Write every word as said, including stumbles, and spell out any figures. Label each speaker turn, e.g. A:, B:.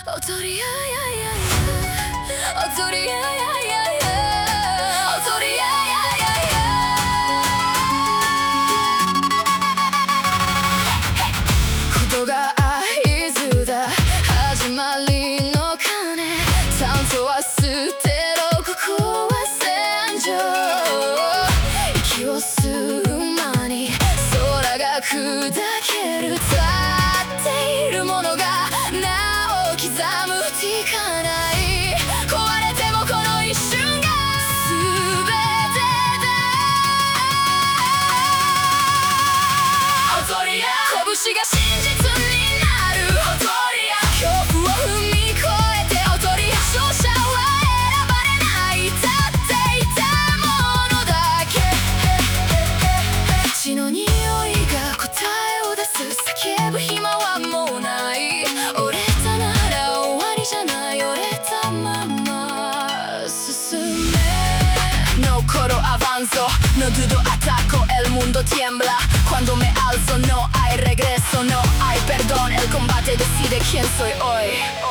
A: Autoría, ya, ya, ya. Autoría, ya, ya, ya. Autoría, ya, ya, ya.ことが合図だ、始まりの鐘。酸素は捨てろ、ここは戦場。息を吸う間に空が砕ける。立っているものがなお刻む。いかない、壊れてもこの一瞬が全てだ。Autoría、拳が真実になる。Autoría、恐怖を踏み越えて。Autoría、勝者は選ばれない。立っていたものだけ。血の匂いが答えを出す。叫ぶ暇はもうない。折れたなら終わりじゃない。折れたまま進め。No coro avanzo, no dudo, ataco, el mundo tiembla. Cuando me alzo no hay regreso, no hay perdón. El combate decide quién soy hoy.